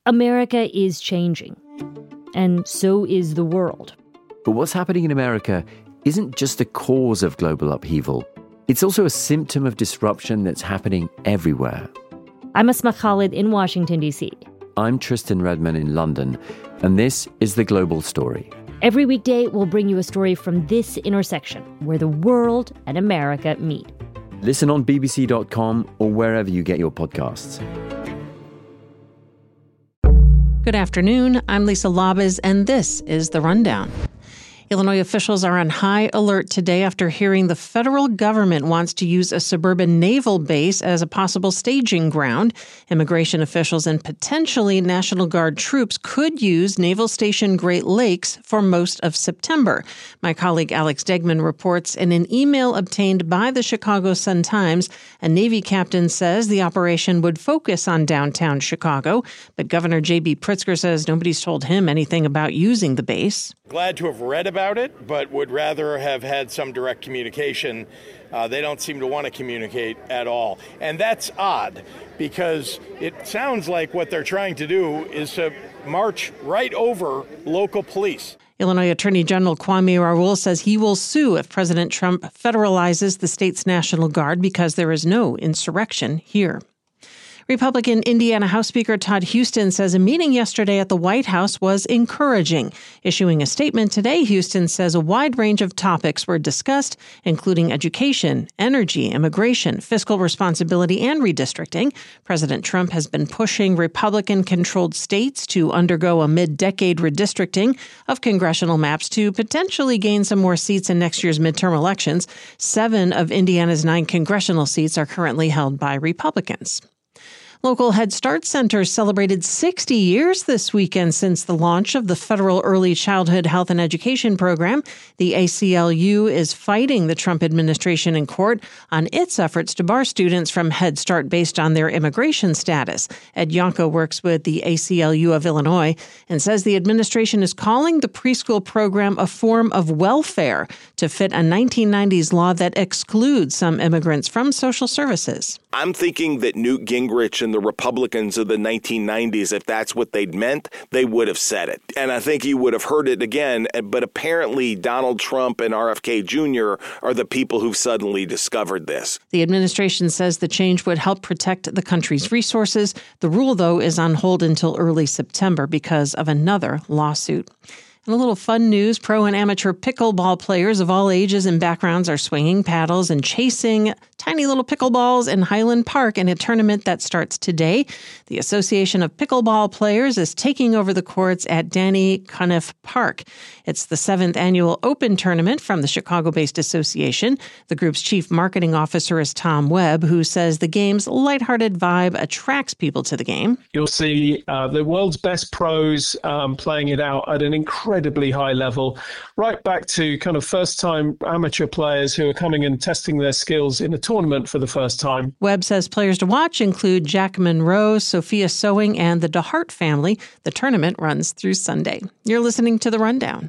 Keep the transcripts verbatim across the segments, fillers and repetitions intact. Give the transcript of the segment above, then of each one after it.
America is changing, and so is the world. But what's happening in America isn't just the cause of global upheaval. It's also a symptom of disruption that's happening everywhere. I'm Asma Khalid in Washington, D C. I'm Tristan Redman in London, and this is The Global Story. Every weekday, we'll bring you a story from this intersection where the world and America meet. Listen on B B C dot com or wherever you get your podcasts. Good afternoon. I'm Lisa Labez, and this is The Rundown. Illinois officials are on high alert today after hearing the federal government wants to use a suburban naval base as a possible staging ground. Immigration officials and potentially National Guard troops could use Naval Station Great Lakes for most of September. My colleague Alex Degman reports in an email obtained by the Chicago Sun-Times, a Navy captain says the operation would focus on downtown Chicago, but Governor J B Pritzker says nobody's told him anything about using the base. Glad to have read about it, but would rather have had some direct communication. Uh, they don't seem to want to communicate at all. And that's odd, because it sounds like what they're trying to do is to march right over local police. Illinois Attorney General Kwame Raoul says he will sue if President Trump federalizes the state's National Guard because there is no insurrection here. Republican Indiana House Speaker Todd Huston says a meeting yesterday at the White House was encouraging. Issuing a statement today, Huston says a wide range of topics were discussed, including education, energy, immigration, fiscal responsibility, and redistricting. President Trump has been pushing Republican-controlled states to undergo a mid-decade redistricting of congressional maps to potentially gain some more seats in next year's midterm elections. Seven of Indiana's nine congressional seats are currently held by Republicans. Local Head Start centers celebrated sixty years this weekend since the launch of the federal Early Childhood Health and Education Program. The A C L U is fighting the Trump administration in court on its efforts to bar students from Head Start based on their immigration status. Ed Yonko works with the A C L U of Illinois and says the administration is calling the preschool program a form of welfare to fit a nineteen nineties law that excludes some immigrants from social services. I'm thinking that Newt Gingrich and the Republicans of the nineteen nineties, if that's what they'd meant, they would have said it. And I think you would have heard it again. But apparently Donald Trump and R F K Junior are the people who've suddenly discovered this. The administration says the change would help protect the country's resources. The rule, though, is on hold until early September because of another lawsuit. And a little fun news, pro and amateur pickleball players of all ages and backgrounds are swinging paddles and chasing tiny little pickleballs in Highland Park in a tournament that starts today. The Association of Pickleball Players is taking over the courts at Danny Cuniff Park. It's the seventh annual open tournament from the Chicago-based association. The group's chief marketing officer is Tom Webb, who says the game's lighthearted vibe attracts people to the game. You'll see uh, the world's best pros um, playing it out at an incredibly high level, right back to kind of first-time amateur players who are coming and testing their skills in a tournament for the first time. Webb says players to watch include Jack Monroe, Sophia Sewing, and the DeHart family. The tournament runs through Sunday. You're listening to The Rundown.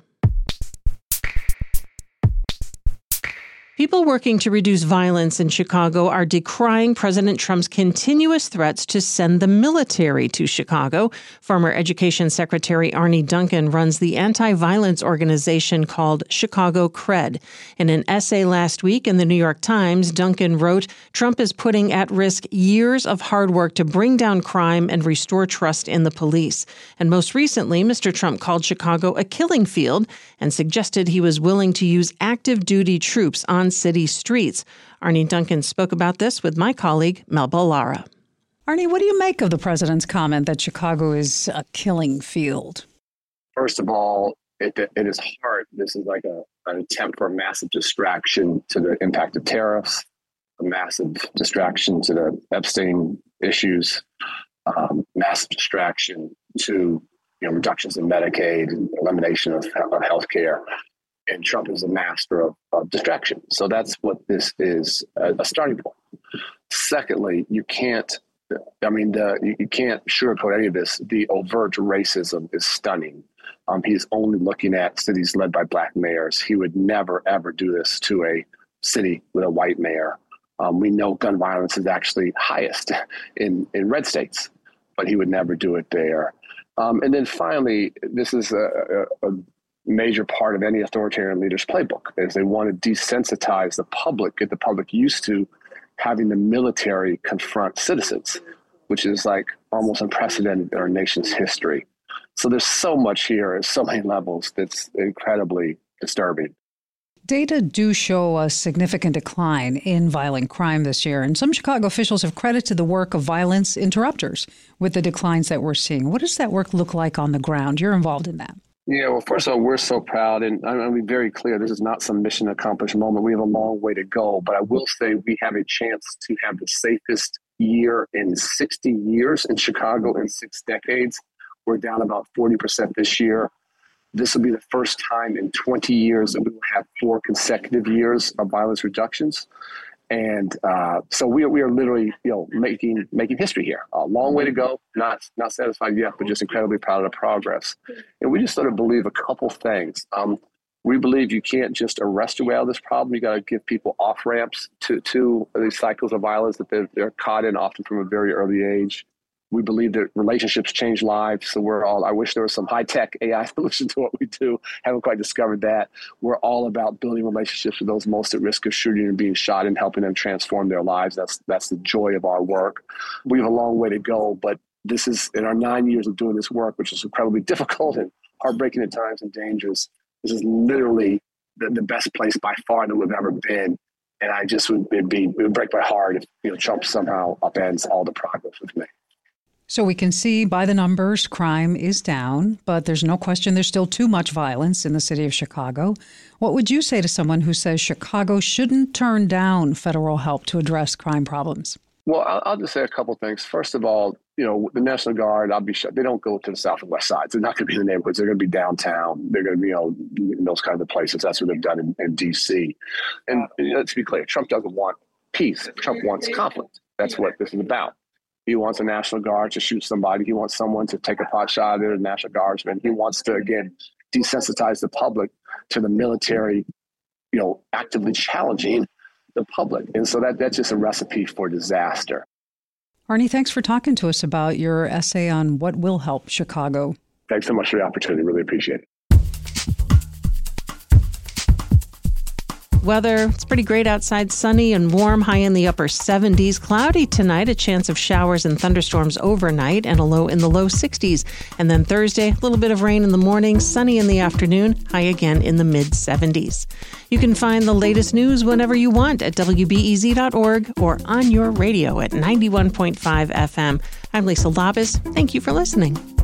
People working to reduce violence in Chicago are decrying President Trump's continuous threats to send the military to Chicago. Former Education Secretary Arne Duncan runs the anti-violence organization called Chicago Cred. In an essay last week in the New York Times, Duncan wrote, Trump is putting at risk years of hard work to bring down crime and restore trust in the police. And most recently, Mister Trump called Chicago a killing field and suggested he was willing to use active duty troops on city streets. Arne Duncan spoke about this with my colleague, Melba Lara. Arne, what do you make of the president's comment that Chicago is a killing field? First of all, it, it is hard. This is like a, an attempt for a massive distraction to the impact of tariffs, a massive distraction to the Epstein issues, um, massive distraction to you know reductions in Medicaid, elimination of, of health care. And Trump is a master of, of distraction. So that's what this is, a, a starting point. Secondly, you can't, I mean, the, you, you can't sugarcoat any of this. The overt racism is stunning. Um, he's only looking at cities led by black mayors. He would never, ever do this to a city with a white mayor. Um, we know gun violence is actually highest in, in red states, but he would never do it there. Um, and then finally, this is a, a, a major part of any authoritarian leader's playbook, is they want to desensitize the public, get the public used to having the military confront citizens, which is like almost unprecedented in our nation's history. So there's so much here at so many levels that's incredibly disturbing. Data do show a significant decline in violent crime this year, and some Chicago officials have credited the work of violence interrupters with the declines that we're seeing. What does that work look like on the ground? You're involved in that. Yeah, well, first of all, we're so proud, and I'm going to be very clear, this is not some mission accomplished moment. We have a long way to go, but I will say we have a chance to have the safest year in sixty years in Chicago in six decades. We're down about forty percent this year. This will be the first time in twenty years that we will have four consecutive years of violence reductions. And uh, so we are, we are literally, you know, making making history here. A long way to go. Not not satisfied yet, but just incredibly proud of the progress. And we just sort of believe a couple things. Um, we believe you can't just arrest your way out of this problem. You got to give people off ramps to to these cycles of violence that they're, they're caught in, often from a very early age. We believe that relationships change lives. So we're all, I wish there was some high-tech A I solution to what we do. Haven't quite discovered that. We're all about building relationships with those most at risk of shooting and being shot and helping them transform their lives. That's that's the joy of our work. We have a long way to go, but this is, in our nine years of doing this work, which is incredibly difficult and heartbreaking at times and dangerous, this is literally the, the best place by far that we've ever been. And I just would it'd be, it would break my heart if, you know, Trump somehow upends all the progress we've made. So we can see by the numbers, crime is down, but there's no question there's still too much violence in the city of Chicago. What would you say to someone who says Chicago shouldn't turn down federal help to address crime problems? Well, I'll, I'll just say a couple of things. First of all, you know, the National Guard, I'll be sure they don't go to the south and west sides. They're not going to be in the neighborhoods. They're going to be downtown. They're going to be, you know, in those kind of places. That's what they've done in, in D C. And you know, let's be clear, Trump doesn't want peace. Trump wants conflict. That's what this is about. He wants a National Guard to shoot somebody. He wants someone to take a pot shot at a National Guardsman. He wants to, again, desensitize the public to the military, you know, actively challenging the public. And so that that's just a recipe for disaster. Arnie, thanks for talking to us about your essay on what will help Chicago. Thanks so much for the opportunity. Really appreciate it. Weather, it's pretty great outside, sunny and warm, high in the upper seventies. Cloudy tonight, a chance of showers and thunderstorms overnight, and a low in the low sixties. And then Thursday, a little bit of rain in the morning, sunny in the afternoon, high again in the mid seventies. You can find the latest news whenever you want at W B E Z dot org or on your radio at ninety-one point five F M. I'm Lisa Labus. Thank you for listening.